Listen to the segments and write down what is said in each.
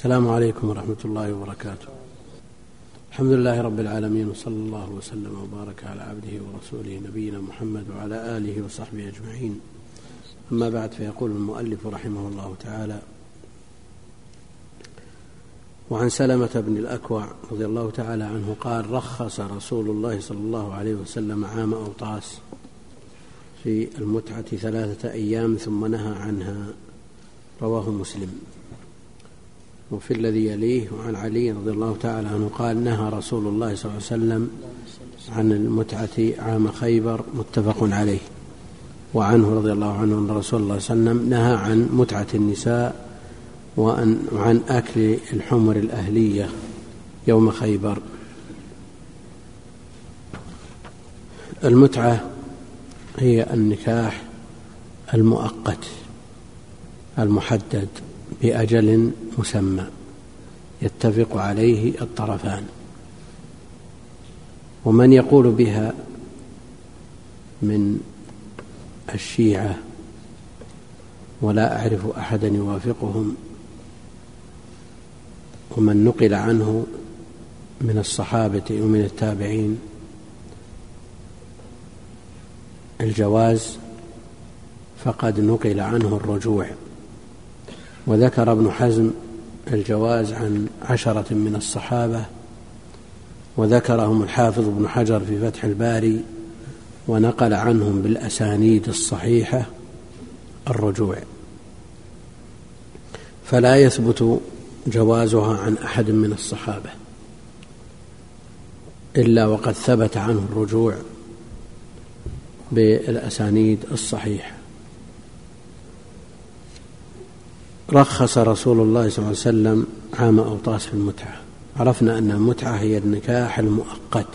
السلام عليكم ورحمة الله وبركاته. الحمد لله رب العالمين، وصلى الله وسلم وبارك على عبده ورسوله نبينا محمد وعلى آله وصحبه أجمعين. أما بعد، فيقول المؤلف رحمه الله تعالى: وعن سلمة بن الأكوع رضي الله تعالى عنه قال: رخص رسول الله صلى الله عليه وسلم عام أوطاس في المتعة 3 أيام ثم نهى عنها. رواه مسلم. وفي الذي يليه وعن علي رضي الله تعالى عنه قال: نهى رسول الله صلى الله عليه وسلم عن المتعة عام خيبر، متفق عليه. وعنه رضي الله عنه أن رسول الله صلى الله عليه وسلم نهى عن متعة النساء وعن أكل الحمر الأهلية يوم خيبر. المتعة هي النكاح المؤقت المحدد بأجل مسمى يتفق عليه الطرفان. ومن يقول بها من الشيعة، ولا أعرف أحدا يوافقهم، ومن نقل عنه من الصحابة ومن التابعين الجواز، فقد نقل عنه الرجوع. وذكر ابن حزم الجواز عن 10 من الصحابة، وذكرهم الحافظ ابن حجر في فتح الباري، ونقل عنهم بالأسانيد الصحيحة الرجوع، فلا يثبت جوازها عن أحد من الصحابة إلا وقد ثبت عنه الرجوع بالأسانيد الصحيحة. رخص رسول الله صلى الله عليه وسلم عام أوطاس في المتعة. عرفنا أن المتعة هي النكاح المؤقت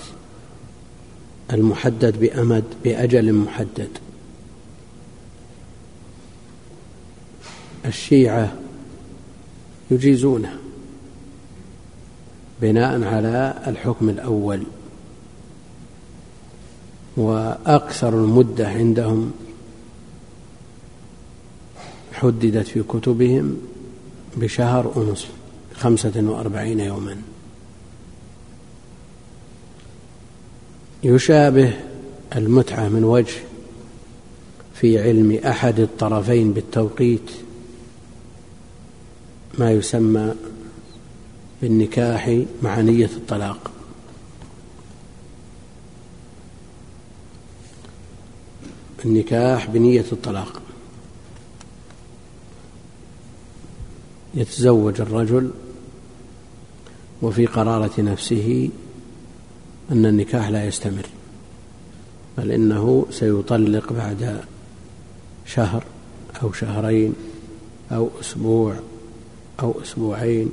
المحدد بأجل محدد. الشيعة يجيزونه بناء على الحكم الأول، وأكثر المدة عندهم حددت في كتبهم بشهر ونصف، 45 يوما. يشابه المتعة من وجه في علم أحد الطرفين بالتوقيت ما يسمى بالنكاح مع نية الطلاق. النكاح بنية الطلاق، يتزوج الرجل وفي قرارة نفسه أن النكاح لا يستمر، بل إنه سيطلق بعد شهر أو شهرين أو أسبوع أو أسبوعين،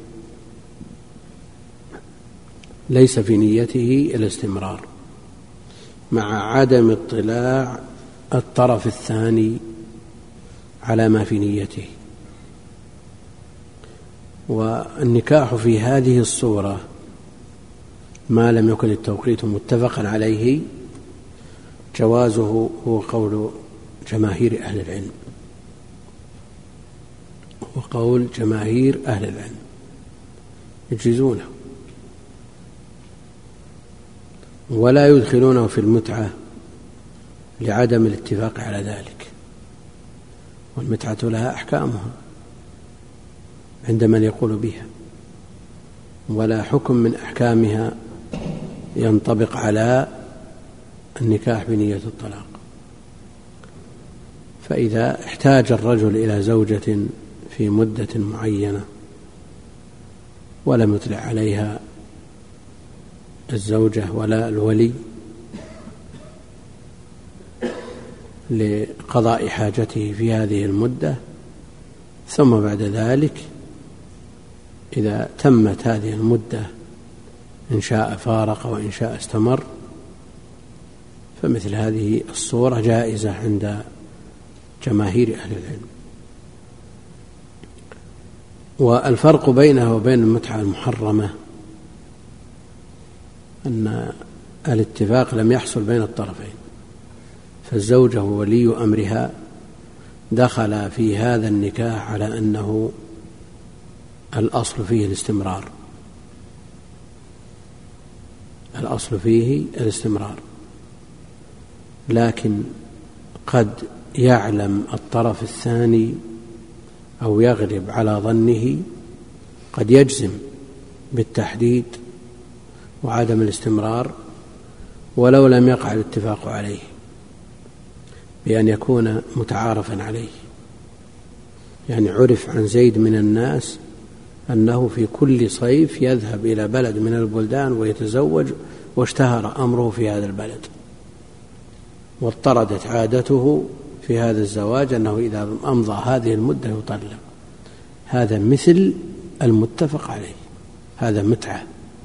ليس في نيته الاستمرار، مع عدم اطلاع الطرف الثاني على ما في نيته. والنكاح في هذه الصورة ما لم يكن التوقيت متفقا عليه جوازه هو قول جماهير أهل العلم، وقول جماهير أهل العلم يجيزونه ولا يدخلونه في المتعة لعدم الاتفاق على ذلك. والمتعة لها أحكامها عند من يقول بها، ولا حكم من أحكامها ينطبق على النكاح بنية الطلاق. فإذا احتاج الرجل إلى زوجة في مدة معينة ولم يطلع عليها الزوجة ولا الولي لقضاء حاجته في هذه المدة، ثم بعد ذلك إذا تمت هذه المدة إن شاء فارق وإن شاء استمر، فمثل هذه الصورة جائزة عند جماهير أهل العلم. والفرق بينها وبين المتعة المحرمة أن الاتفاق لم يحصل بين الطرفين، فالزوجة وولي أمرها دخل في هذا النكاح على أنه الأصل فيه الاستمرار، الأصل فيه الاستمرار، لكن قد يعلم الطرف الثاني أو يغلب على ظنه، قد يجزم بالتحديد وعدم الاستمرار ولو لم يقع الاتفاق عليه، بأن يكون متعارفا عليه. يعني عرف عن زيد من الناس أنه في كل صيف يذهب إلى بلد من البلدان ويتزوج، واشتهر أمره في هذا البلد، واضطردت عادته في هذا الزواج أنه إذا أمضى هذه المدة يطلق. هذا مثل المتفق عليه، هذا متعة،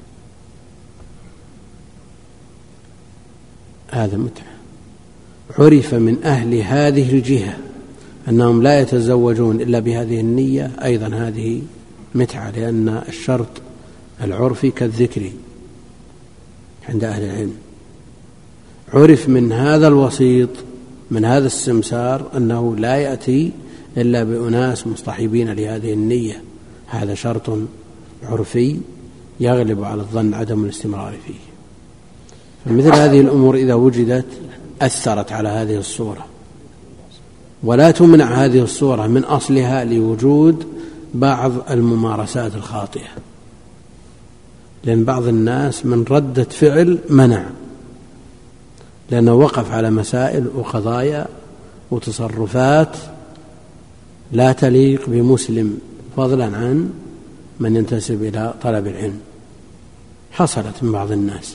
هذا متعة. عرف من أهل هذه الجهة أنهم لا يتزوجون إلا بهذه النية، أيضا هذه متعة، لأن الشرط العرفي كالذكر عند أهل العلم. عرف من هذا الوسيط، من هذا السمسار، أنه لا يأتي إلا بأناس مصطحبين لهذه النية، هذا شرط عرفي يغلب على الظن عدم الاستمرار فيه. فمثل هذه الأمور إذا وجدت أثرت على هذه الصورة، ولا تمنع هذه الصورة من أصلها لوجود بعض الممارسات الخاطئة، لأن بعض الناس من ردة فعل منع، لأنه وقف على مسائل وقضايا وتصرفات لا تليق بمسلم، فضلا عن من ينتسب إلى طلب العلم. حصلت من بعض الناس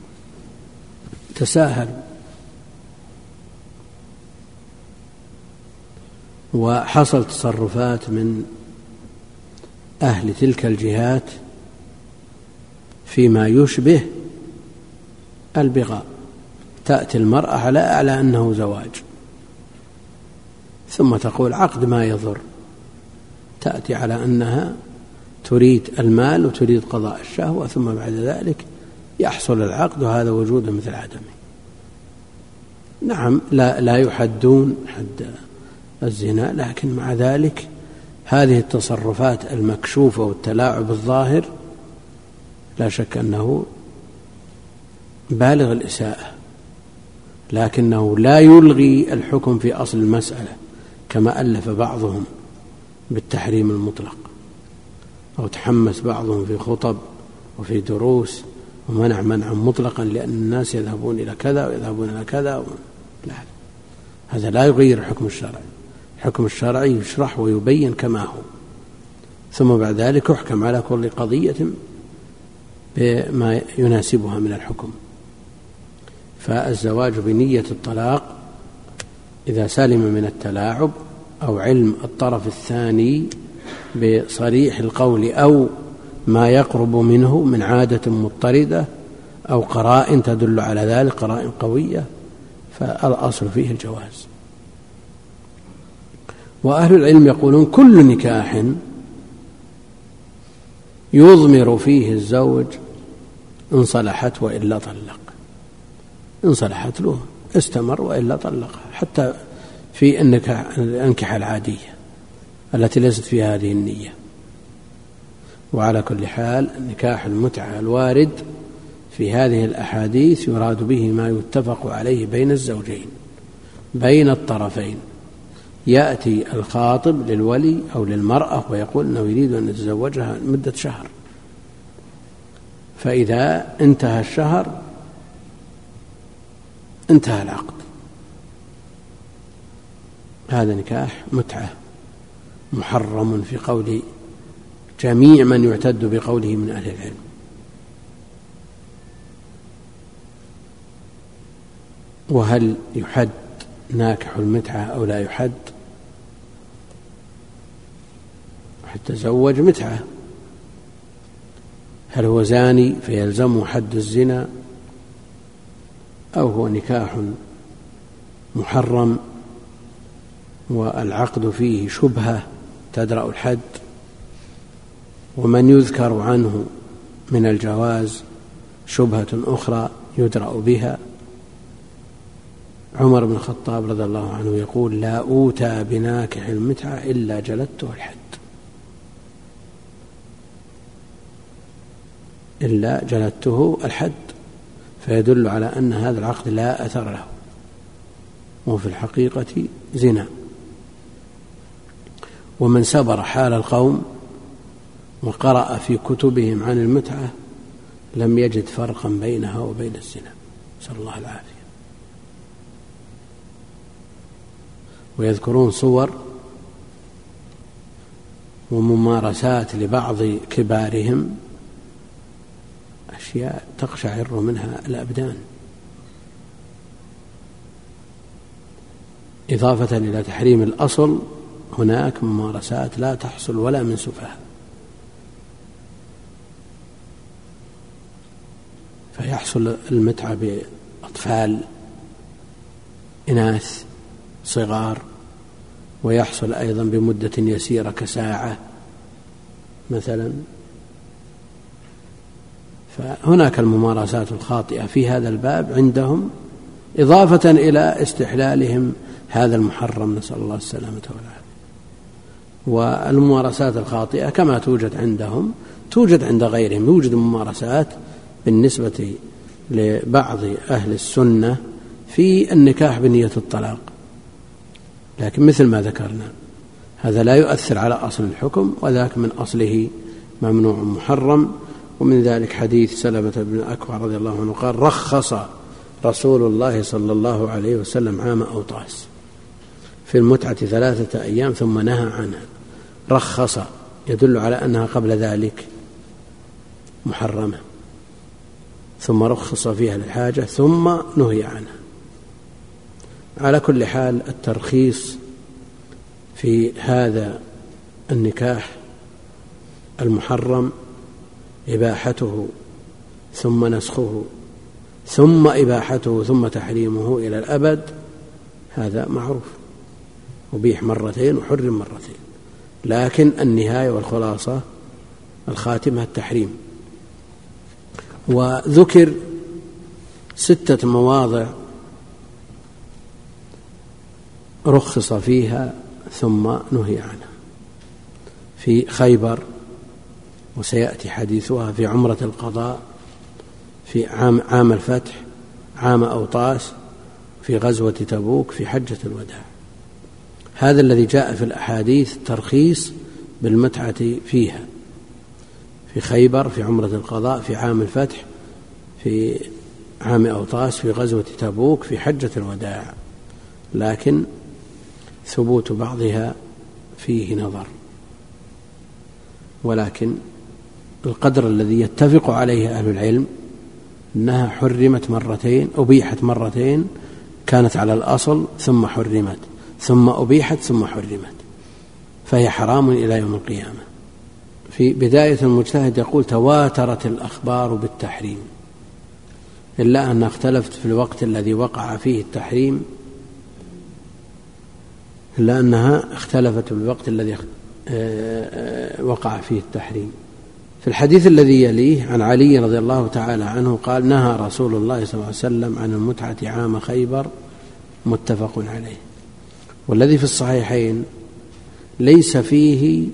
تساهل، وحصل تصرفات من أهل تلك الجهات فيما يشبه البغاء. تأتي المرأة على أنه زواج، ثم تقول عقد ما يضر، تأتي على أنها تريد المال وتريد قضاء الشهوة، ثم بعد ذلك يحصل العقد، وهذا وجود مثل عدمه. نعم، لا يحدون حد الزنا، لكن مع ذلك هذه التصرفات المكشوفة والتلاعب الظاهر لا شك أنه بالغ الإساءة، لكنه لا يلغي الحكم في أصل المسألة، كما ألف بعضهم بالتحريم المطلق، أو تحمس بعضهم في خطب وفي دروس ومنع منعا مطلقا لأن الناس يذهبون إلى كذا ويذهبون إلى كذا. لا، هذا لا يغير الحكم الشرعي. الحكم الشرعي يشرح ويبين كما هو، ثم بعد ذلك يحكم على كل قضية بما يناسبها من الحكم. فالزواج بنية الطلاق إذا سلم من التلاعب أو علم الطرف الثاني بصريح القول أو ما يقرب منه من عادة مضطردة أو قرائن تدل على ذلك، قرائن قوية، فالأصل فيه الجواز. وأهل العلم يقولون كل نكاح يضمر فيه الزوج إن صلحت وإلا طلق، إن صلحت له استمر وإلا طلقها، حتى في الأنكحة العادية التي ليست فيها هذه النية. وعلى كل حال نكاح المتعة الوارد في هذه الأحاديث يراد به ما يتفق عليه بين الزوجين، بين الطرفين. يأتي الخاطب للولي أو للمرأة ويقول أنه يريد أن يتزوجها مدة شهر، فإذا انتهى الشهر انتهى العقد. هذا نكاح متعة محرم في قول جميع من يعتد بقوله من أهل العلم. وهل يحد ناكح المتعة أو لا يحد؟ تزوج متعة، هل هو زاني فيلزمه حد الزنا، أو هو نكاح محرم والعقد فيه شبهة تدرأ الحد؟ ومن يذكر عنه من الجواز شبهة أخرى يدرأ بها. عمر بن الخطاب رضي الله عنه يقول لا أوتى بناكح المتعة إلا جلدته الحد. إلا جلدته الحد، فيدل على أن هذا العقد لا أثر له وفي الحقيقة زنا. ومن سبر حال القوم وقرأ في كتبهم عن المتعة لم يجد فرقا بينها وبين الزنا، نسأل الله العافية. ويذكرون صور وممارسات لبعض كبارهم أشياء تقشعر منها الأبدان، إضافة إلى تحريم الأصل هناك ممارسات لا تحصل ولا من سفهاء، فيحصل المتعة بأطفال إناث صغار، ويحصل أيضا بمدة يسيرة كساعة مثلا. فهناك الممارسات الخاطئة في هذا الباب عندهم، إضافة إلى استحلالهم هذا المحرم، نسأل الله السلامة والعافية. والممارسات الخاطئة كما توجد عندهم توجد عند غيرهم. يوجد ممارسات بالنسبة لبعض أهل السنة في النكاح بنية الطلاق، لكن مثل ما ذكرنا هذا لا يؤثر على أصل الحكم، وذاك من أصله ممنوع محرم. ومن ذلك حديث سلمة بن الأكوع رضي الله عنه قال: رخص رسول الله صلى الله عليه وسلم عام أوطاس في المتعة 3 أيام ثم نهى عنها. رخص يدل على أنها قبل ذلك محرمة، ثم رخص فيها للحاجة ثم نهي عنها. على كل حال الترخيص في هذا النكاح المحرم إباحته ثم نسخه ثم إباحته ثم تحريمه إلى الأبد، هذا معروف، أبيح مرتين وحرم مرتين، لكن النهاية والخلاصة الخاتمة التحريم. وذكر 6 مواضع رخص فيها ثم نهي عنها: في خيبر، وسيأتي حديثها في عمرة القضاء، في عام الفتح، عام أوطاس، في غزوة تبوك، في حجة الوداع. هذا الذي جاء في الأحاديث ترخيص بالمتعة فيها: في خيبر، في عمرة القضاء، في عام الفتح، في عام أوطاس، في غزوة تبوك، في حجة الوداع. لكن ثبوت بعضها فيه نظر، ولكن القدر الذي يتفق عليه أهل العلم أنها حرمت مرتين، أبيحت مرتين، كانت على الأصل ثم حرمت، ثم أبيحت ثم حرمت، فهي حرام إلى يوم القيامة. في بداية المجتهد يقول: تواترت الأخبار بالتحريم، إلا أن اختلفت في الوقت الذي وقع فيه التحريم، إلا أنها اختلفت في الوقت الذي وقع فيه التحريم. في الحديث الذي يليه عن علي رضي الله تعالى عنه قال: نهى رسول الله صلى الله عليه وسلم عن المتعة عام خيبر، متفق عليه. والذي في الصحيحين ليس فيه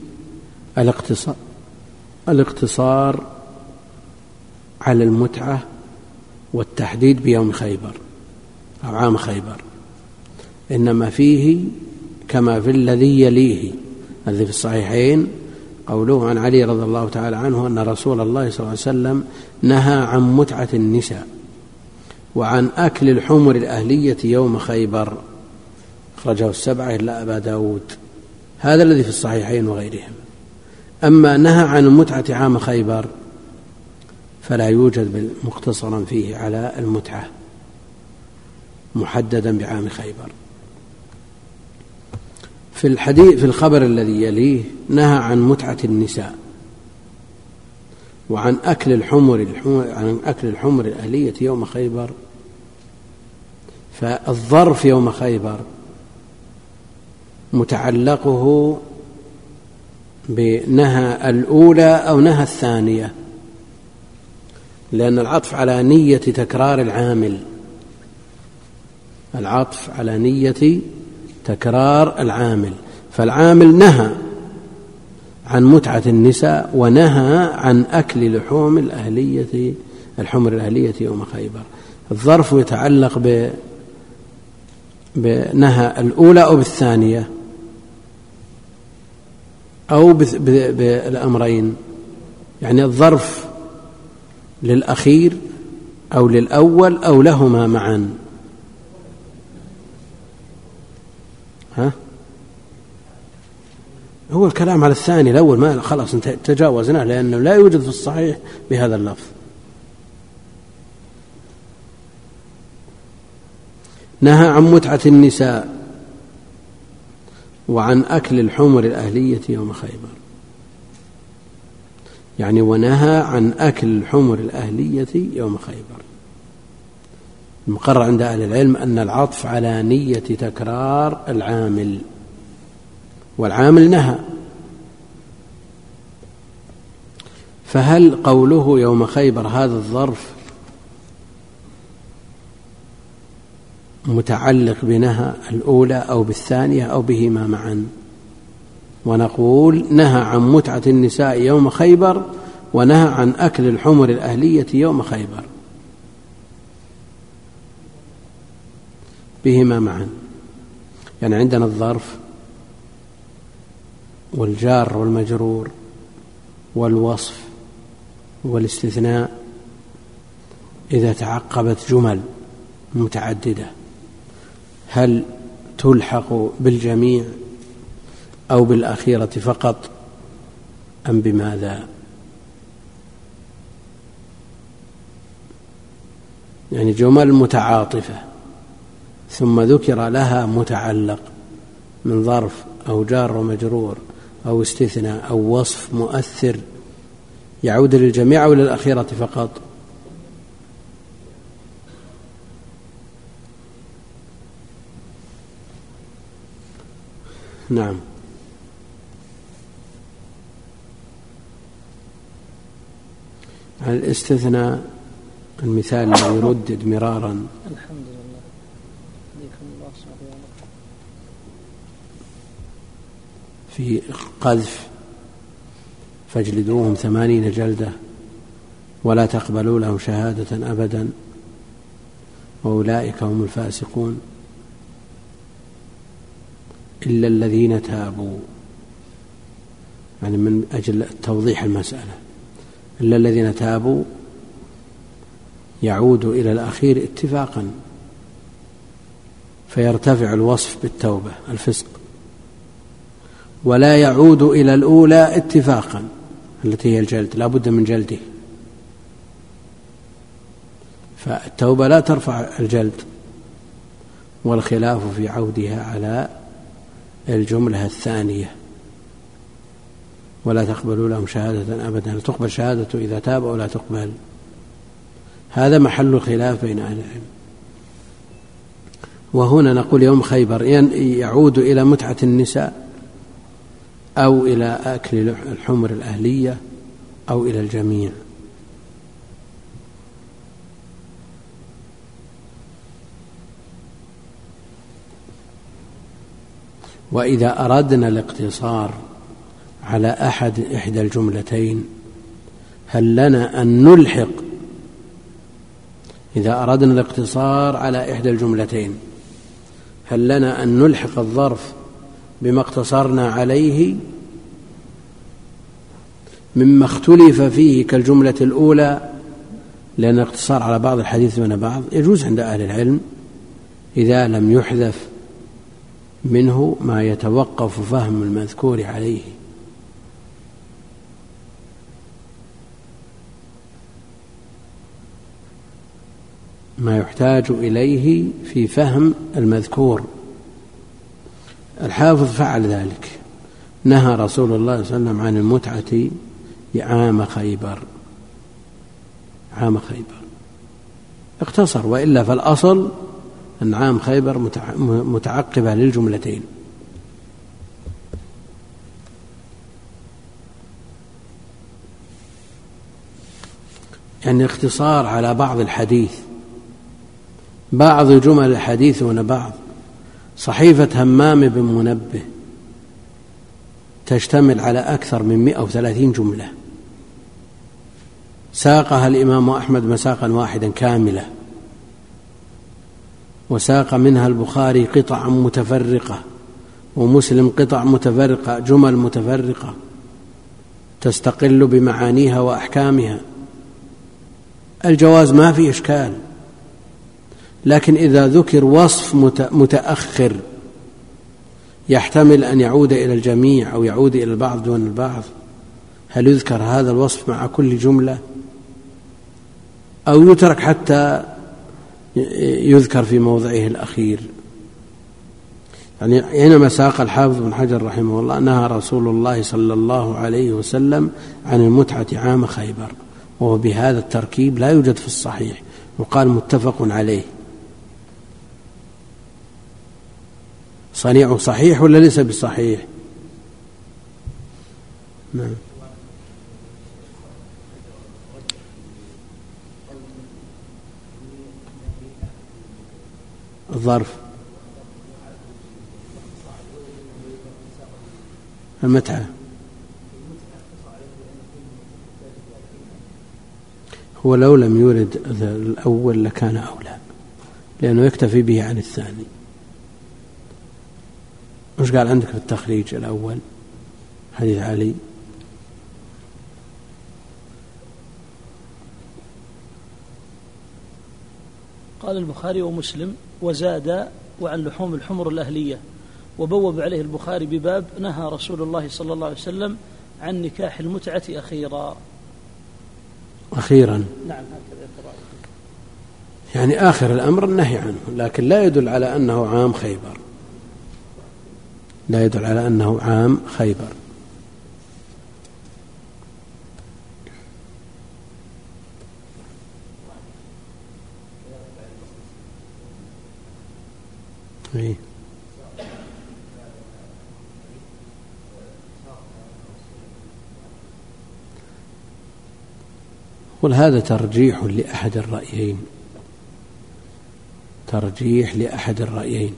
الاقتصار على المتعة والتحديد بيوم خيبر أو عام خيبر، إنما فيه كما في الذي يليه الذي في الصحيحين قوله عن علي رضي الله تعالى عنه أن رسول الله صلى الله عليه وسلم نهى عن متعة النساء وعن أكل الحمر الأهلية يوم خيبر، أخرجه 7 إلا أبا داود. هذا الذي في الصحيحين وغيرهم. أما نهى عن المتعة عام خيبر فلا يوجد مقتصرا فيه على المتعة محددا بعام خيبر. في الحديث في الخبر الذي يليه نهى عن متعة النساء وعن أكل الحمر الأهلية يوم خيبر، فالظرف يوم خيبر متعلقه بنهى الأولى أو نهى الثانية، لأن العطف على نية تكرار العامل، العطف على نية تكرار العامل، فالعامل نهى عن متعة النساء ونهى عن أكل لحوم الحمر الأهلية يوم خيبر. الظرف يتعلق بنهى الأولى أو بالثانية أو بالأمرين، يعني الظرف للأخير أو للأول أو لهما معا. هو الكلام على الثاني، الأول ما خلاص تجاوزناه لأنه لا يوجد في الصحيح بهذا اللفظ. نهى عن متعة النساء وعن أكل الحمر الأهلية يوم خيبر، يعني ونهى عن أكل الحمر الأهلية يوم خيبر. المقرر عند أهل العلم أن العطف على نية تكرار العامل، والعامل نهى، فهل قوله يوم خيبر هذا الظرف متعلق بنهى الأولى أو بالثانية أو بهما معا؟ ونقول نهى عن متعة النساء يوم خيبر ونهى عن أكل الحمر الأهلية يوم خيبر، بهما معا. يعني عندنا الظرف والجار والمجرور والوصف والاستثناء إذا تعقبت جمل متعددة هل تلحق بالجميع أو بالأخيرة فقط أم بماذا؟ يعني جمل متعاطفة ثم ذكر لها متعلق من ظرف أو جار ومجرور أو استثناء أو وصف مؤثر، يعود للجميع أو للأخيرة فقط؟ نعم. الاستثناء المثال الذي يردد مرارا الحمد لله في قذف فاجلدوهم 80 جلدة ولا تقبلوا لهم شهادة أبدا وأولئك هم الفاسقون إلا الذين تابوا، يعني من أجل توضيح المسألة، إلا الذين تابوا يعود إلى الأخير اتفاقا فيرتفع الوصف بالتوبة الفسق، ولا يعود إلى الأولى اتفاقا التي هي الجلد، لا بد من جلده، فالتوبة لا ترفع الجلد، والخلاف في عودها على الجملة الثانية ولا تقبلوا لهم شهادة أبدا، تقبل شهادته إذا تاب أو لا تقبل، هذا محل خلاف بين أهل العلم. وهنا نقول يوم خيبر يعود إلى متعة النساء أو إلى أكل الحمر الأهلية أو إلى الجميع. وإذا أردنا الاقتصار على إحدى الجملتين هل لنا أن نلحق؟ إذا أردنا الاقتصار على إحدى الجملتين هل لنا أن نلحق الظرف بما اقتصرنا عليه مما اختلف فيه كالجملة الأولى، لأن الاقتصار على بعض الحديث دون بعض يجوز عند أهل العلم إذا لم يحذف منه ما يتوقف فهم المذكور عليه. ما يحتاج إليه في فهم المذكور. الحافظ فعل ذلك، نهى رسول الله صلى الله عليه وسلم عن المتعة عام خيبر، عام خيبر اقتصر، وإلا فالأصل أن عام خيبر متعقبة للجملتين. يعني اختصار على بعض الحديث، بعض جمل الحديث دون بعض. صحيفة همام بن منبه تشتمل على أكثر من 130 جملة، ساقها الإمام أحمد مساقا واحدا كاملة، وساق منها البخاري قطعا متفرقة، ومسلم قطع متفرقة، جمل متفرقة تستقل بمعانيها وأحكامها. الجواز ما في إشكال، لكن إذا ذكر وصف متأخر يحتمل أن يعود إلى الجميع أو يعود إلى البعض دون البعض، هل يذكر هذا الوصف مع كل جملة أو يترك حتى يذكر في موضعه الأخير؟ يعني حينما ساق الحافظ بن حجر رحمه الله: نهى رسول الله صلى الله عليه وسلم عن المتعة عام خيبر، وهو بهذا التركيب لا يوجد في الصحيح، وقال متفق عليه. صنيعه صحيح ولا ليس بصحيح؟ نعم. الظرف المتعة هو لو لم يورد الأول لكان أولى، لأنه يكتفي به عن الثاني. مش قال عندك في التخريج الأول حديث علي؟ قال البخاري ومسلم وزاد: وعن لحوم الحمر الأهلية. وبوب عليه البخاري بباب: نهى رسول الله صلى الله عليه وسلم عن نكاح المتعة أخيرا. نعم، هكذا يعني آخر الأمر النهي عنه، لكن لا يدل على أنه عام خيبر، لا يدل على أنه عام خيبر. إيه؟ قل هذا ترجيح لأحد الرأيين، ترجيح لأحد الرأيين.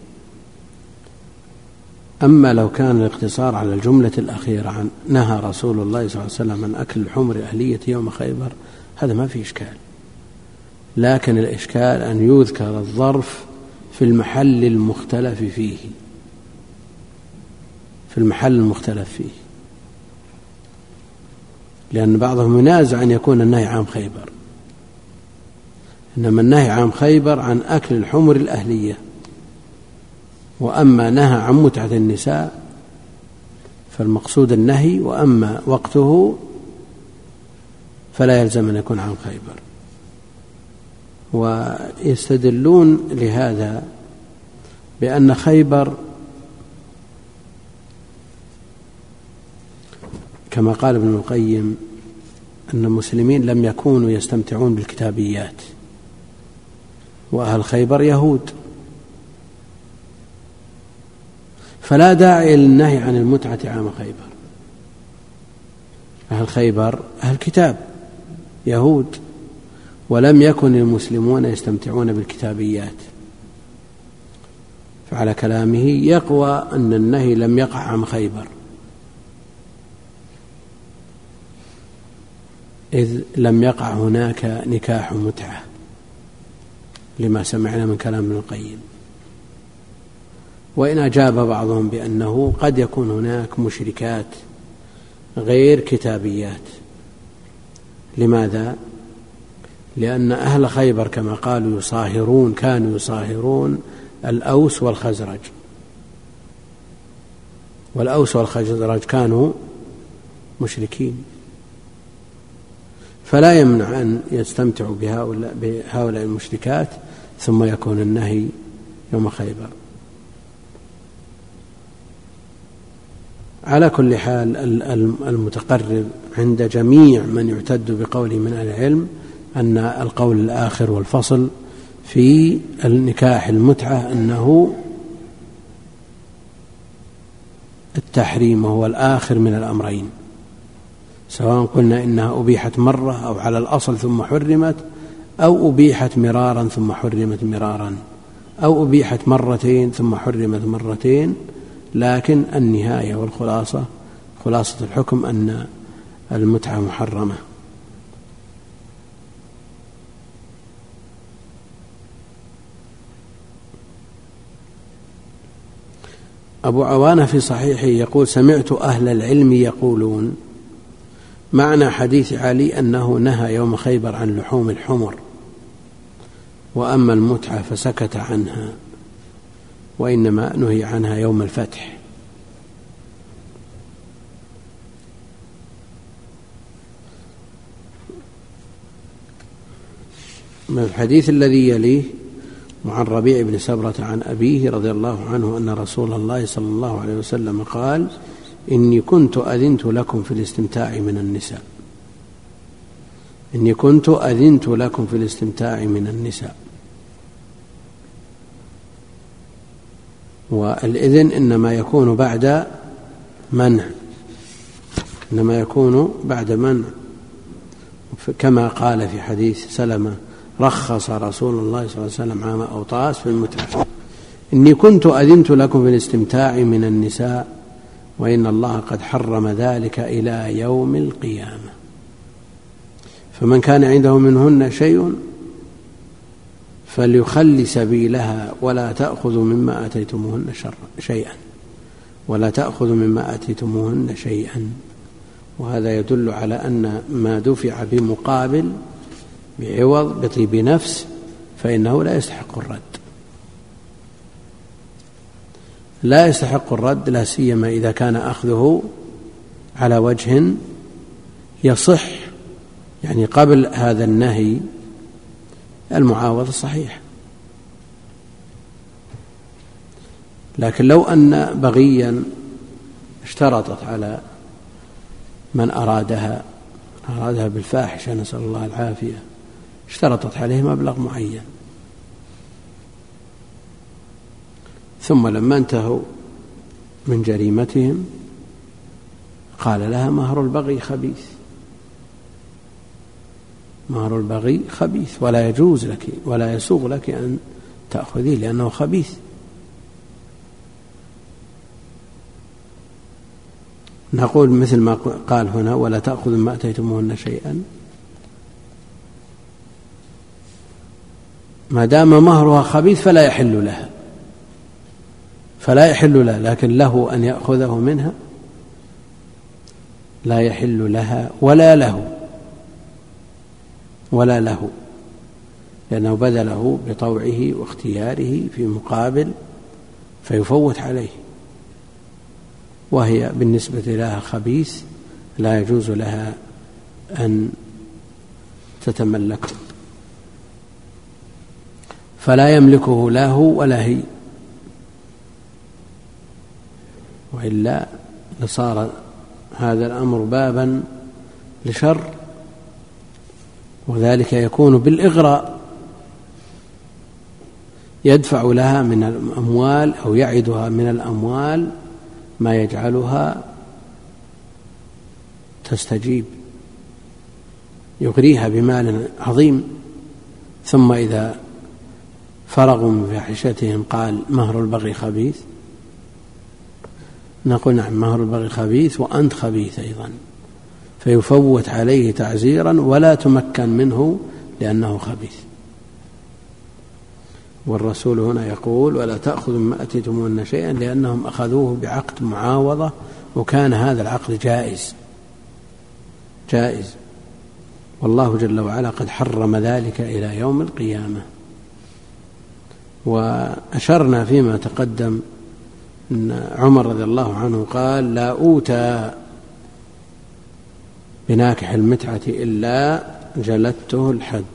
أما لو كان الاقتصار على الجملة الأخيرة عن نهى رسول الله صلى الله عليه وسلم عن أكل الحمر الأهلية يوم خيبر، هذا ما في إشكال، لكن الإشكال أن يذكر الظرف في المحل المختلف فيه، في المحل المختلف فيه، لأن بعضهم ينازع أن يكون النهي عام خيبر، إنما النهي عام خيبر عن أكل الحمر الأهلية، وأما نهى عن متعة النساء فالمقصود النهي، وأما وقته فلا يلزم أن يكون عام خيبر. ويستدلون لهذا بأن خيبر كما قال ابن القيم أن المسلمين لم يكونوا يستمتعون بالكتابيات، وأهل خيبر يهود، فلا داعي للنهي عن المتعة عام خيبر. أهل خيبر أهل كتاب يهود، ولم يكن المسلمون يستمتعون بالكتابيات، فعلى كلامه يقوى أن النهي لم يقع عام خيبر، إذ لم يقع هناك نكاح متعة لما سمعنا من كلام ابن القيم. وإن أجاب بعضهم بأنه قد يكون هناك مشركات غير كتابيات. لماذا؟ لأن أهل خيبر كما قالوا كانوا يصاهرون الأوس والخزرج، والأوس والخزرج كانوا مشركين، فلا يمنع أن يستمتعوا بهؤلاء المشركات ثم يكون النهي يوم خيبر. على كل حال المتقرر عند جميع من يعتد بقوله من أهل العلم أن القول الآخر والفصل في النكاح المتعة أنه التحريم هو الآخر من الأمرين، سواء قلنا إنها أبيحت مرة أو على الأصل ثم حرمت، أو أبيحت مرارا ثم حرمت مرارا، أو أبيحت مرتين ثم حرمت مرتين، لكن النهاية والخلاصة خلاصة الحكم أن المتعة محرمة. أبو عوانة في صحيحه يقول: سمعت أهل العلم يقولون معنى حديث علي أنه نهى يوم خيبر عن لحوم الحمر، وأما المتعة فسكت عنها، وإنما نهي عنها يوم الفتح. من الحديث الذي يليه وعن ربيع بن سبرة عن أبيه رضي الله عنه أن رسول الله صلى الله عليه وسلم قال: إني كنت أذنت لكم في الاستمتاع من النساء. إني كنت أذنت لكم في الاستمتاع من النساء. والإذن إنما يكون بعد منع، إنما يكون بعد منع، كما قال في حديث سلمة: رخص رسول الله صلى الله عليه وسلم عام أوطاس في المتعة. إني كنت أذنت لكم في الاستمتاع من النساء، وإن الله قد حرم ذلك إلى يوم القيامة، فمن كان عنده منهن شيء فليخل سبيلها ولا تأخذوا مما آتيتموهن شيئا، ولا تأخذوا مما آتيتموهن شيئا. وهذا يدل على أن ما دفع بمقابل بعوض بطيب نفس فإنه لا يستحق الرد، لا يستحق الرد، لا سيما إذا كان أخذه على وجه يصح، يعني قبل هذا النهي المعاوضة صحيح. لكن لو أن بغيا اشترطت على من أرادها بالفاحشة، نسأل الله العافية، اشترطت عليه مبلغ معين، ثم لما انتهوا من جريمتهم قال لها: مهر البغي خبيث، مهر البغي خبيث، ولا يجوز لك ولا يسوغ لك أن تأخذيه لأنه خبيث. نقول مثل ما قال هنا: ولا تأخذ ما أتيتموهن شيئا، ما دام مهرها خبيث فلا يحل لها، لكن له أن يأخذه منها لا يحل لها ولا له، لأنه بذله بطوعه واختياره في مقابل فيفوت عليه، وهي بالنسبة لها خبيث لا يجوز لها أن تتملكه، فلا يملكه له ولا هي، وإلا لصار هذا الأمر بابا لشر، وذلك يكون بالإغراء، يدفع لها من الأموال أو يعدها من الأموال ما يجعلها تستجيب، يغريها بمال عظيم، ثم إذا فرغوا من فاحشتهم قال: مهر البغي خبيث. نقول: نعم، مهر البغي خبيث وأنت خبيث أيضا، فيفوت عليه تعزيرا ولا تمكن منه لأنه خبيث. والرسول هنا يقول: ولا تأخذوا مما أتيتموهن شيئا، لأنهم أخذوه بعقد معاوضة، وكان هذا العقد جائز، والله جل وعلا قد حرم ذلك إلى يوم القيامة. وأشرنا فيما تقدم أن عمر رضي الله عنه قال: لا أوتى بناكح المتعة إلا جلدته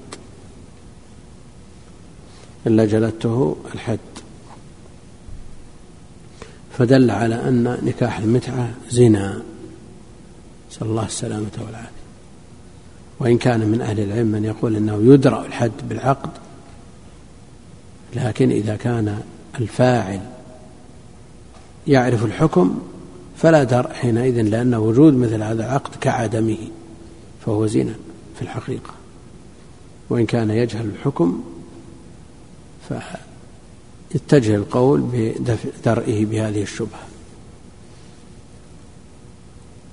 الحد، فدل على أن نكاح المتعة زنا، نسأل الله السلامة والعافية. وإن كان من أهل العلم من يقول أنه يدرأ الحد بالعقد، لكن إذا كان الفاعل يعرف الحكم فلا درء حينئذ، لأن وجود مثل هذا العقد كعدمه، فهو زنا في الحقيقة. وإن كان يجهل الحكم فيتجه القول بدرئه بهذه الشبهة.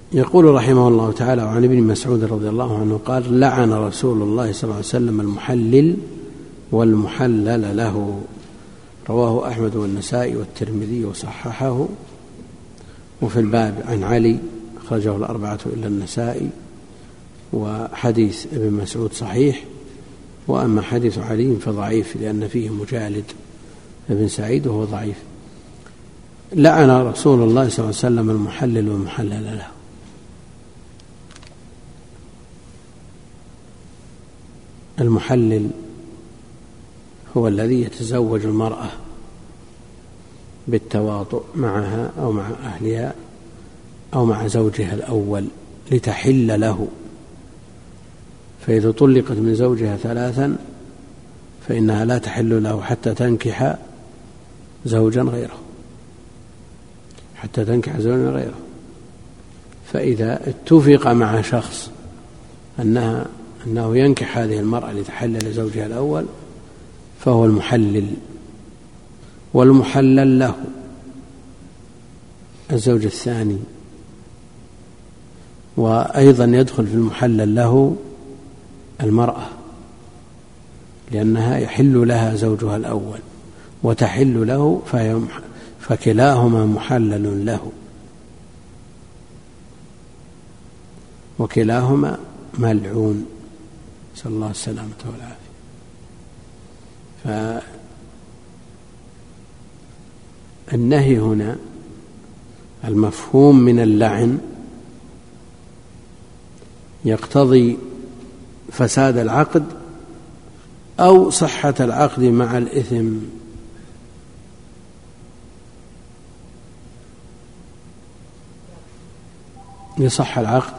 يقول رحمه الله تعالى: وعن ابن مسعود رضي الله عنه قال: لعن رسول الله صلى الله عليه وسلم المحلل والمحلل له. رواه أحمد والنسائي والترمذي وصححه. وفي الباب عن علي أخرجه الأربعة إلا النسائي، وحديث ابن مسعود صحيح، وأما حديث علي فضعيف لأن فيه مجالد ابن سعيد وهو ضعيف. لعن رسول الله صلى الله عليه وسلم المحلل والمحلل له. المحلل هو الذي يتزوج المرأة بالتواطؤ معها أو مع أهلها أو مع زوجها الأول لتحل له، فإذا طلقت من زوجها 3 فإنها لا تحل له حتى تنكح زوجا غيره، فإذا اتفق مع شخص أنه ينكح هذه المرأة لتحل لزوجها الأول فهو المحلل. والمحلل له الزوج الثاني، وأيضا يدخل في المحلل له المرأة، لأنها يحل لها زوجها الأول وتحل له، فكلاهما محلل له، وكلاهما ملعون، نسأل الله السلامة والعافية. فالنهي هنا المفهوم من اللعن يقتضي فساد العقد أو صحة العقد مع الإثم. يصح العقد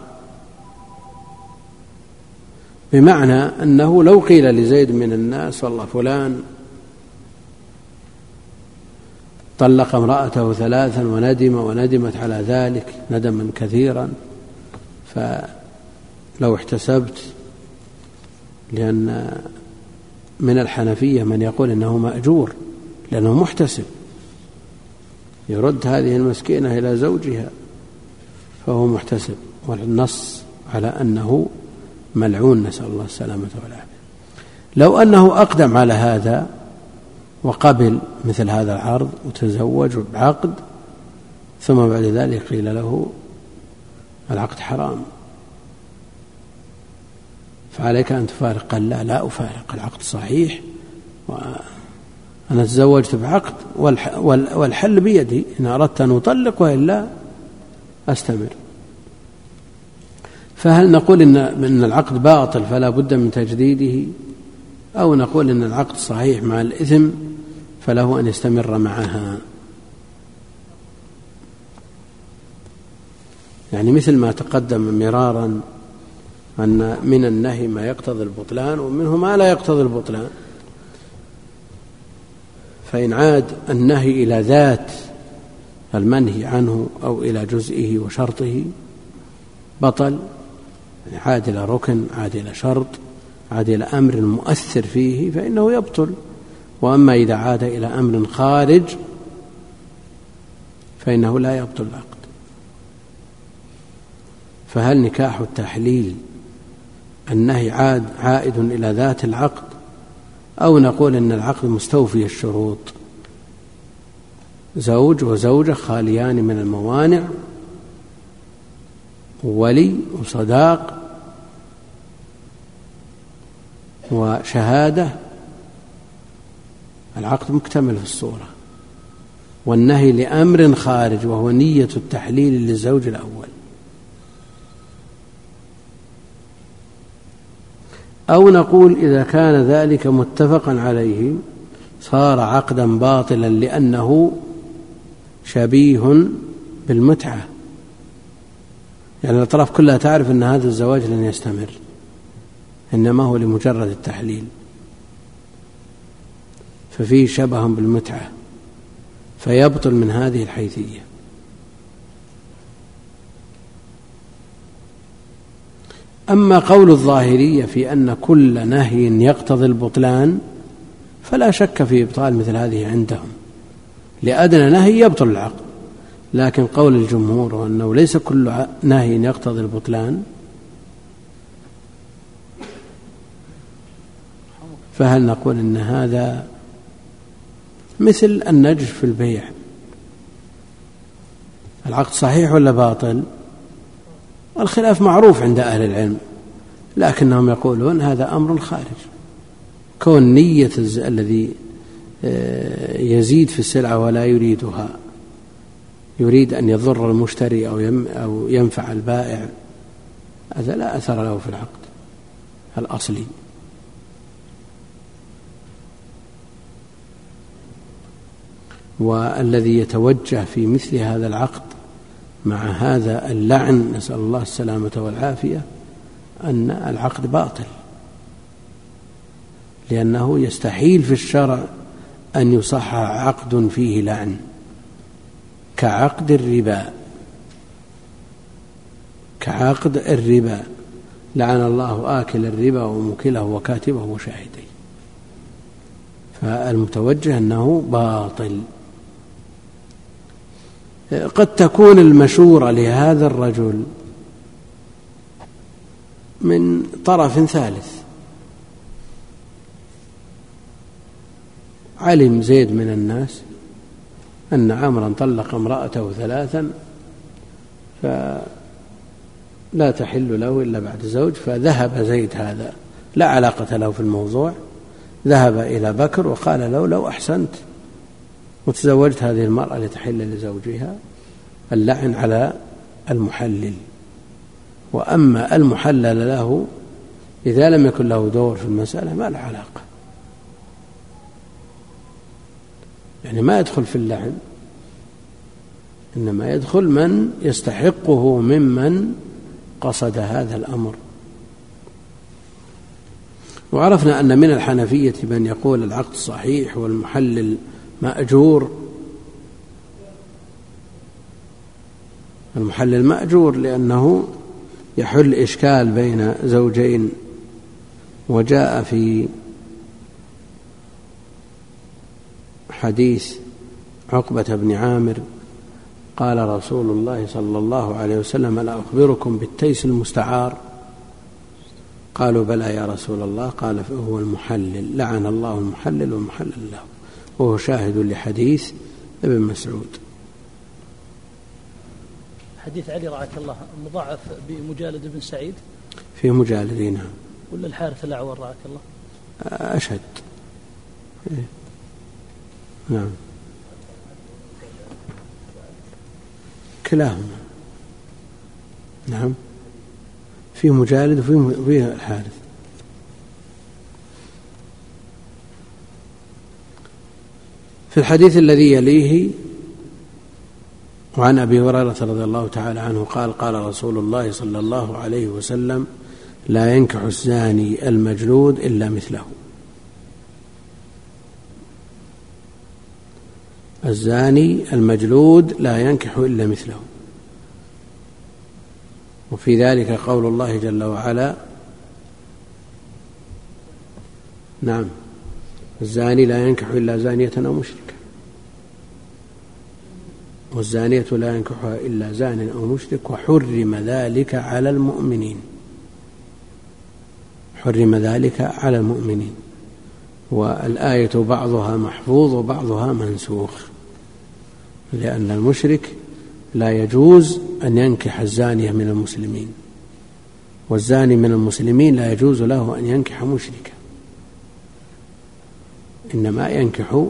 بمعنى أنه لو قيل لزيد من الناس: والله فلان طلق امرأته 3 وندمت على ذلك ندما كثيرا، فلو احتسبت، لأن من الحنفية من يقول إنه مأجور لأنه محتسب، يرد هذه المسكينة إلى زوجها فهو محتسب، والنص على أنه ملعون، نسأل الله السلامة والعافية. لو أنه أقدم على هذا وقبل مثل هذا العرض وتزوج بعقد، ثم بعد ذلك قيل له العقد حرام، فعليك أن تفارق. قال: لا أفارق، العقد صحيح، وأنا تزوجت بعقد والحل بيدي، إن أردت أن أطلق وإلا أستمر. فهل نقول إن العقد باطل فلا بد من تجديده، أو نقول إن العقد صحيح مع الإثم فله أن يستمر معها؟ يعني مثل ما تقدم مرارا أن من النهي ما يقتضي البطلان ومنه ما لا يقتضي البطلان، فإن عاد النهي إلى ذات المنهي عنه أو إلى جزئه وشرطه بطل، يعني عاد إلى ركن، عاد إلى شرط، عاد إلى أمر مؤثر فيه فإنه يبطل. وأما إذا عاد إلى أمر خارج فإنه لا يبطل العقد. فهل نكاح التحليل النهي عائد إلى ذات العقد، أو نقول إن العقد مستوفي الشروط، زوج وزوجة خاليان من الموانع، ولي وصداق وشهادة، العقد مكتمل في الصورة، والنهي لأمر خارج وهو نية التحليل للزوج الأول. أو نقول إذا كان ذلك متفقا عليه صار عقدا باطلا لأنه شبيه بالمتعة، يعني الأطراف كلها تعرف أن هذا الزواج لن يستمر، إنما هو لمجرد التحليل، ففيه شبه بالمتعة فيبطل من هذه الحيثية. أما قول الظاهرية في أن كل نهي يقتضي البطلان فلا شك في إبطال مثل هذه عندهم، لأدنى نهي يبطل العقد، لكن قول الجمهور أنه ليس كل نهي يقتضي البطلان، فهل نقول إن هذا مثل النجش في البيع؟ العقد صحيح ولا باطل؟ الخلاف معروف عند أهل العلم، لكنهم يقولون هذا أمر خارج، كون نية الذي يزيد في السلعة ولا يريدها، يريد أن يضر المشتري أو ينفع البائع، هذا لا أثر له في العقد الأصلي. والذي يتوجه في مثل هذا العقد مع هذا اللعن، نسأل الله السلامة والعافية، أن العقد باطل، لأنه يستحيل في الشرع أن يصح عقد فيه لعن كعقد الربا، لعن الله آكل الربا وموكله وكاتبه وشاهديه، فالمتوجه أنه باطل. قد تكون المشورة لهذا الرجل من طرف ثالث، علم زيد من الناس أن عمرا طلق امرأته 3 فلا تحل له إلا بعد زوج، فذهب زيد هذا لا علاقة له في الموضوع، ذهب إلى بكر وقال له لو أحسنت وتزوجت هذه المرأة لتحل لزوجها، اللعن على المحلل. وأما المحلل له إذا لم يكن له دور في المسألة ما له علاقة، يعني ما يدخل في اللعن، إنما يدخل من يستحقه ممن قصد هذا الأمر. وعرفنا أن من الحنفية من يقول العقد صحيح والمحلل مأجور. المحلل مأجور لأنه يحل إشكال بين زوجين. وجاء في حديث عقبة بن عامر قال رسول الله صلى الله عليه وسلم ألا أخبركم بالتيس المستعار؟ قالوا بلى يا رسول الله. قال فهو المحلل، لعن الله المحلل والمحلل له، وهو شاهد لحديث ابن مسعود. حديث علي رعاك الله مضاعف بمجالد بن سعيد في مجالدين، نعم. ولا الحارث الأعور رعاك الله أشهد، نعم كلاهما، نعم في مجالد وفي الحارث. في الحديث الذي يليه وعن أبي هريرة رضي الله تعالى عنه قال قال رسول الله صلى الله عليه وسلم لا ينكح الزاني المجلود إلا مثله. الزاني المجلود لا ينكح إلا مثله. وفي ذلك قول الله جل وعلا نعم الزاني لا ينكح إلا زانية أو مشركة، والزانية لا ينكحها إلا زان أو مشرك، وحرم ذلك على المؤمنين. حرم ذلك على المؤمنين. والآية بعضها محفوظ وبعضها منسوخ، لأن المشرك لا يجوز أن ينكح الزانية من المسلمين، والزاني من المسلمين لا يجوز له أن ينكح مشركا، إنما ينكح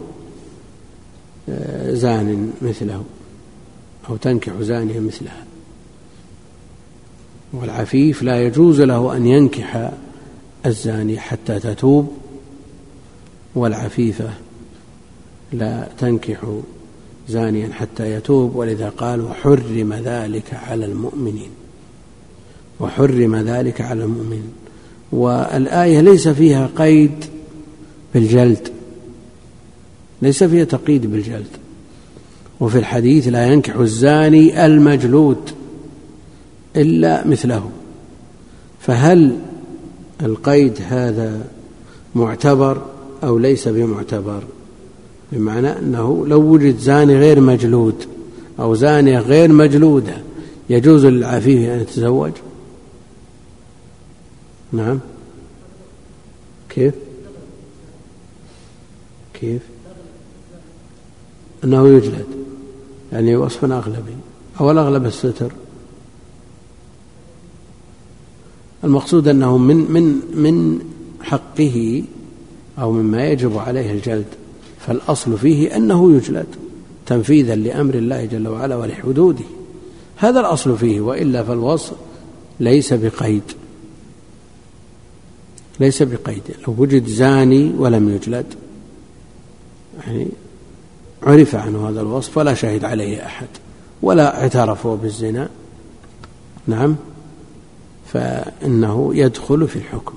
زان مثله أو تنكح زانية مثلها. والعفيف لا يجوز له أن ينكح الزاني حتى تتوب، والعفيفة لا تنكح زانيا حتى يتوب، ولذا قال وحرم ذلك على المؤمنين. وحرم ذلك على المؤمنين. والآية ليس فيها قيد بالجلد، ليس فيها تقييد بالجلد. وفي الحديث لا ينكح الزاني المجلود إلا مثله. فهل القيد هذا معتبر أو ليس بمعتبر؟ بمعنى أنه لو وجد زاني غير مجلود أو زانية غير مجلودة يجوز للعفيف أن يتزوج؟ نعم. كيف أنه يجلد؟ يعني وصف أغلبي أو الأغلب الستر. المقصود أنه من حقه أو مما يجب عليه الجلد، فالأصل فيه أنه يجلد تنفيذا لأمر الله جل وعلا ولحدوده، هذا الأصل فيه، وإلا فالوصف ليس بقيد. لو وجد زاني ولم يجلد يعني عرف عنه هذا الوصف ولا شهد عليه أحد ولا اعترفوا بالزنا، نعم، فإنه يدخل في الحكم.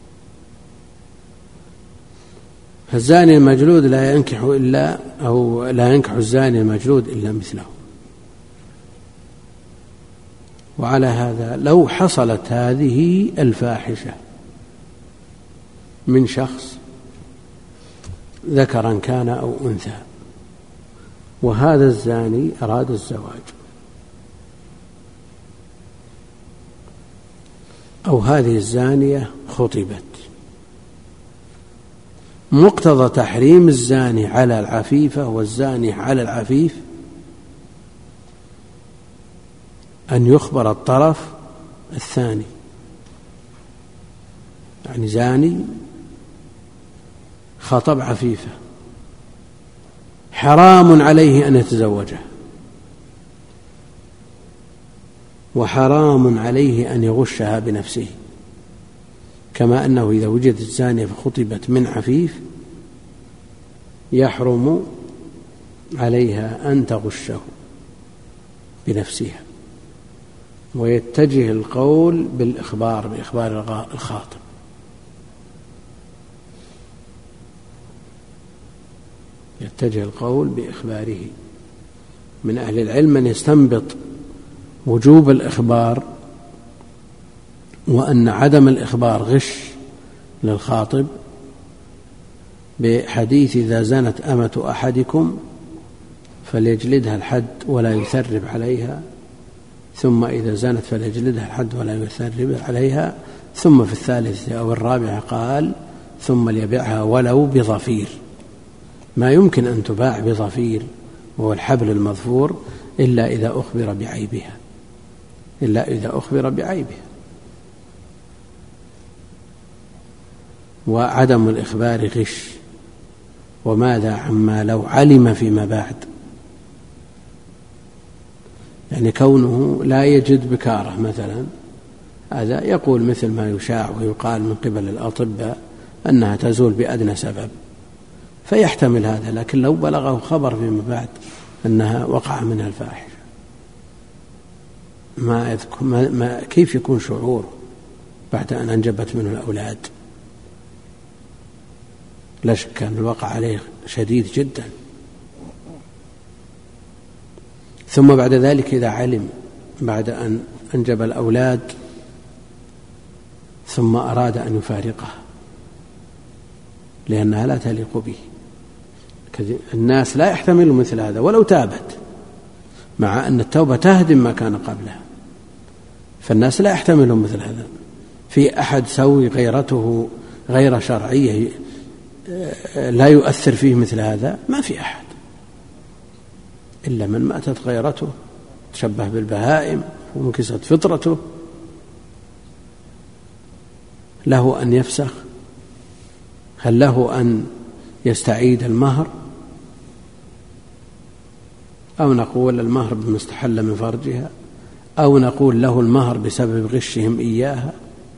فالزاني المجلود لا ينكح الزاني المجلود إلا مثله. وعلى هذا لو حصلت هذه الفاحشة من شخص ذكرا كان أو أنثى، وهذا الزاني أراد الزواج، أو هذه الزانية خطبت، مقتضى تحريم الزاني على العفيفة والزاني على العفيف أن يخبر الطرف الثاني. يعني زاني خطب عفيفة، حرام عليه أن يتزوجها، وحرام عليه أن يغشها بنفسه، كما أنه إذا وجدت الزانية فخطبت من عفيف يحرم عليها أن تغشه بنفسها، ويتجه القول بإخبار الخاطب. يتجه القول بإخباره. من أهل العلم من يستنبط وجوب الإخبار، وأن عدم الإخبار غش للخاطب، بحديث إذا زنت أمة أحدكم فليجلدها الحد ولا يثرب عليها، ثم إذا زنت فليجلدها الحد ولا يثرب عليها، ثم في الثالثة أو الرابعة قال ثم ليبيعها ولو بظفير. ما يمكن أن تباع بظفير وهو الحبل المظفور إلا إذا أخبر بعيبها. وعدم الإخبار غش. وماذا عما لو علم فيما بعد؟ يعني كونه لا يجد بكارة مثلا، هذا يقول مثل ما يشاع ويقال من قبل الأطباء أنها تزول بأدنى سبب، فيحتمل هذا. لكن لو بلغه خبر فيما بعد أنها وقع منها الفاحشة، كيف يكون شعوره بعد أن أنجبت منه الأولاد؟ لا شك أن الوقع عليه شديد جدا. ثم بعد ذلك إذا علم بعد أن أنجب الأولاد ثم أراد أن يفارقها لأنها لا تليق به، الناس لا يحتملون مثل هذا ولو تابت، مع أن التوبة تهدم ما كان قبلها، فالناس لا يحتملون مثل هذا. في أحد سوي غيرته غير شرعية لا يؤثر فيه مثل هذا؟ ما في أحد، إلا من ماتت غيرته تشبه بالبهائم ومكست فطرته. له أن يفسخ؟ هل له أن يستعيد المهر؟ أو نقول المهر بما استحل من فرجها؟ أو نقول له المهر بسبب غشهم إياها؟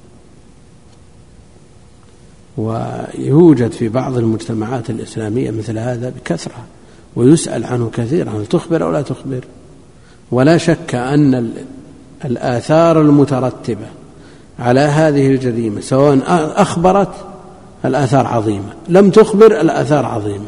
ويوجد في بعض المجتمعات الإسلامية مثل هذا بكثرة، ويسأل عنه كثيرا، هل تخبر أو لا تخبر؟ ولا شك أن الآثار المترتبة على هذه الجريمة سواء أخبرت الآثار عظيمة، لم تخبر الآثار عظيمة.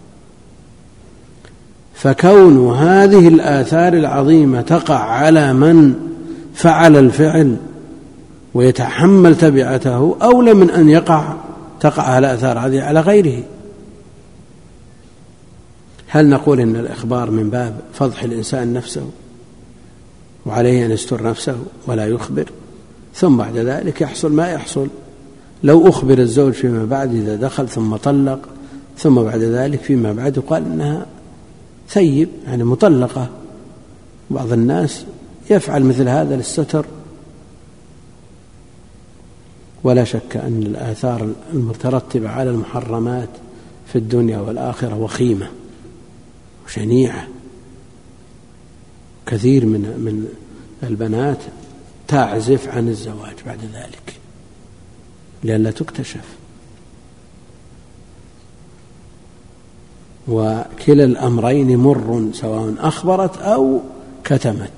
فكون هذه الآثار العظيمة تقع على من فعل الفعل ويتحمل تبعته أولى من أن تقع على آثار هذه على غيره. هل نقول إن الإخبار من باب فضح الإنسان نفسه وعليه أن يستر نفسه ولا يخبر، ثم بعد ذلك يحصل ما يحصل؟ لو أخبر الزوج فيما بعد إذا دخل ثم طلق، ثم بعد ذلك فيما بعد قال إنها ثيب يعني مطلقة، بعض الناس يفعل مثل هذا للستر. ولا شك أن الآثار المترتبة على المحرمات في الدنيا والآخرة وخيمة وشنيعة. كثير من البنات تعزف عن الزواج بعد ذلك لئلا تكتشف، وكلا الأمرين مر سواء أخبرت أو كتمت،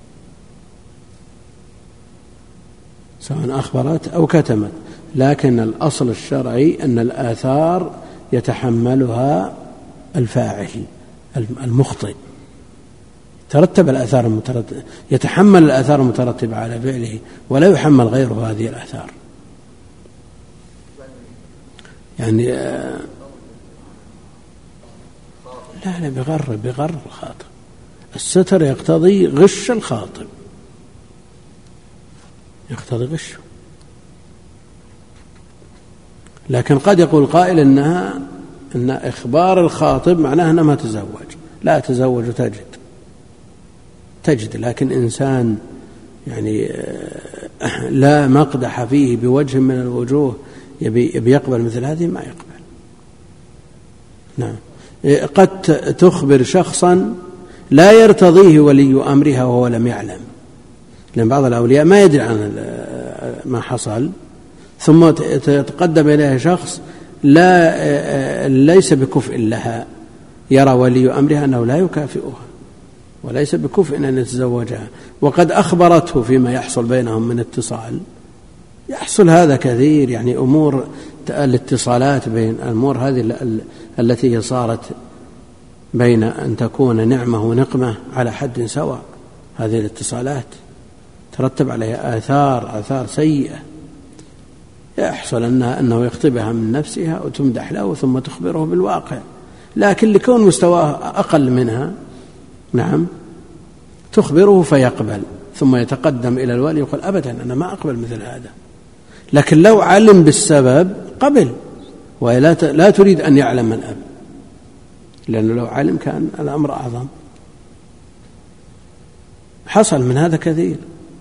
سواء أخبرت أو كتمت. لكن الأصل الشرعي أن الآثار يتحملها الفاعل المخطئ، ترتب الآثار يتحمل الآثار المترتبة على فعله ولا يحمل غيره هذه الآثار. يعني لا بغر الخاطب. الستر يقتضي غش الخاطب، يقتضي غشه. لكن قد يقول قائل إن إخبار الخاطب معناه أنها ما تزوج، لا تزوج تجد، لكن إنسان يعني لا مقدح فيه بوجه من الوجوه يبي يقبل مثل هذه ما يقبل. نعم، قد تخبر شخصا لا يرتضيه ولي أمرها وهو لم يعلم، لأن بعض الأولياء ما يدري عن ما حصل، ثم تتقدم إليه شخص ليس بكفء لها، يرى ولي أمرها أنه لا يكافئها وليس بكفء أن يتزوجها، وقد أخبرته فيما يحصل بينهم من اتصال. يحصل هذا كثير، يعني أمور الاتصالات بين الأمور هذه التي هي صارت بين أن تكون نعمة ونقمة على حد سواء، هذه الاتصالات ترتب عليها آثار سيئة. يحصل أنه يخطبها من نفسها وتمدح له ثم تخبره بالواقع، لكن لكون مستواه أقل منها نعم تخبره فيقبل، ثم يتقدم إلى الولي يقول أبدا أنا ما أقبل مثل هذا. لكن لو علم بالسبب قبل، ولا تريد أن يعلم من أب، لأنه لو علم كان الأمر أعظم. حصل من هذا كثير.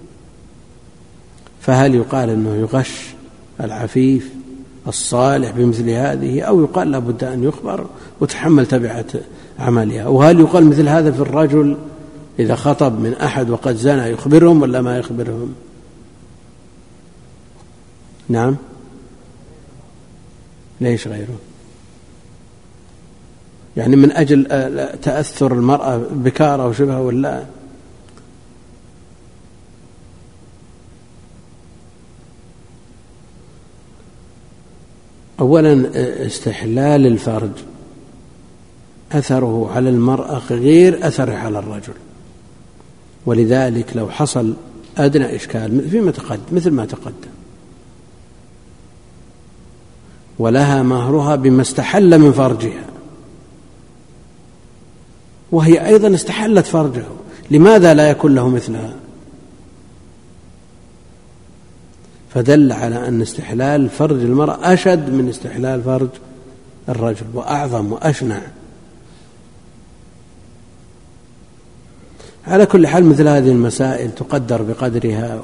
فهل يقال أنه يغش العفيف الصالح بمثل هذه، أو يقال لابد أن يخبر وتحمل تبعة عملها؟ وهل يقال مثل هذا في الرجل إذا خطب من أحد وقد زنى يخبرهم ولا ما يخبرهم؟ نعم، ليش غيره؟ يعني من أجل تأثر المرأة بكارة وشبهه ولا؟ أولا استحلال الفرج أثره على المرأة غير أثره على الرجل، ولذلك لو حصل أدنى إشكال فيما تقدم مثل ما تقدم، ولها مهرها بما استحل من فرجها، وهي أيضا استحلت فرجه، لماذا لا يكون له مثلها؟ فدل على أن استحلال فرج المرأة أشد من استحلال فرج الرجل، وأعظم وأشنع. على كل حال مثل هذه المسائل تقدر بقدرها،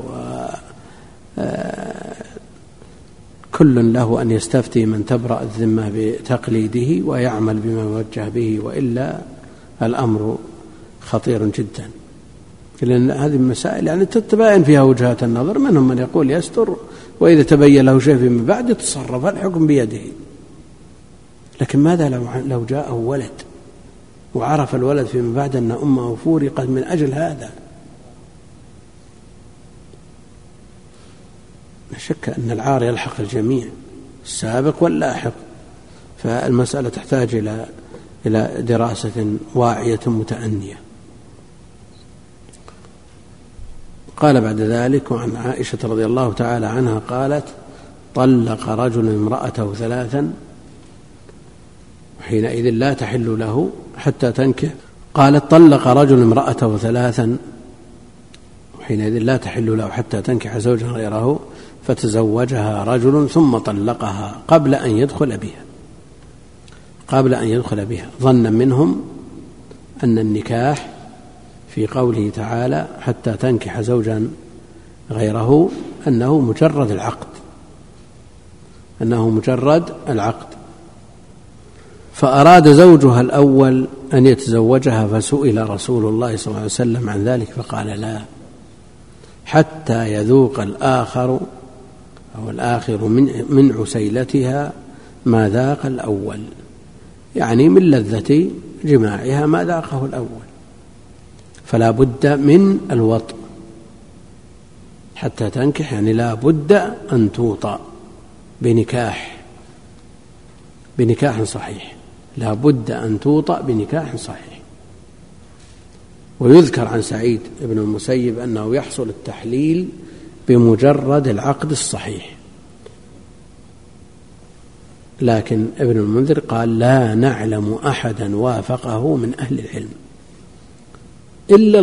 وكل له أن يستفتي من تبرأ الذمة بتقليده ويعمل بما يوجه به، وإلا الأمر خطير جدا. لأن هذه المسائل يعني تتباين فيها وجهات النظر، منهم من يقول يستر وإذا تبين له شيء فيما بعد يتصرف، الحكم بيده. لكن ماذا لو جاءه ولد وعرف الولد فيما بعد أن أمه فورقت من أجل هذا؟ لا شك أن العار يلحق الجميع، السابق واللاحق، فالمسألة تحتاج إلى دراسة واعية متأنية. قال بعد ذلك: وعن عائشة رضي الله تعالى عنها قالت: طلق رجل امرأته 3 وحينئذ لا تحل له حتى تنكح. قالت طلق رجل امرأته 3 وحينئذ لا تحل له حتى تنكح زوجا غيره فتزوجها رجل ثم طلقها قبل أن يدخل بها ظنا منهم أن النكاح في قوله تعالى حتى تنكح زوجا غيره أنه مجرد العقد فأراد زوجها الأول أن يتزوجها فسئل رسول الله صلى الله عليه وسلم عن ذلك فقال لا حتى يذوق الآخر من عسيلتها ما ذاق الأول، يعني من لذة جماعها ما ذاقه الأول، فلا بد من الوطء حتى تنكح، يعني لا بد أن توطأ بنكاح صحيح، لا بد أن توطأ بنكاح صحيح. ويذكر عن سعيد بن المسيب أنه يحصل التحليل بمجرد العقد الصحيح، لكن ابن المنذر قال لا نعلم أحدا وافقه من أهل العلم إلا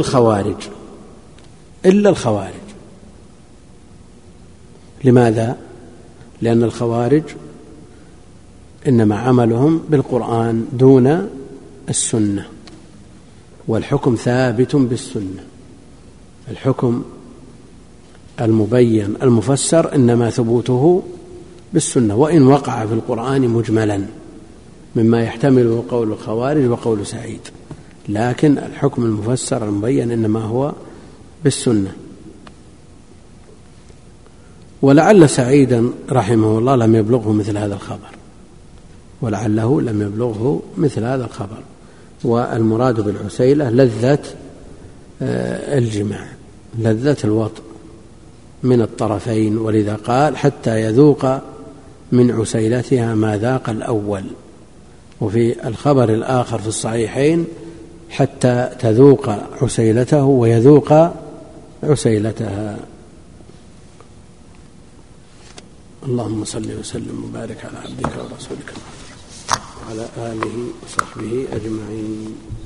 الخوارج. لماذا؟ لأن الخوارج إنما عملهم بالقرآن دون السنة، والحكم ثابت بالسنة. الحكم المبين المفسر إنما ثبوته بالسنة، وإن وقع في القرآن مجملا مما يحتمله قول الخوارج وقول سعيد، لكن الحكم المفسر المبين إنما هو بالسنة. ولعل سعيدا رحمه الله لم يبلغه مثل هذا الخبر، والمراد بالعسيلة لذة الجماع، لذة الوطء من الطرفين، ولذا قال حتى يذوق من عسيلتها ما ذاق الأول. وفي الخبر الآخر في الصحيحين حتى تذوق عسيلته ويذوق عسيلتها. اللهم صل وسلم وبارك على عبدك ورسولك وعلى آله وصحبه أجمعين.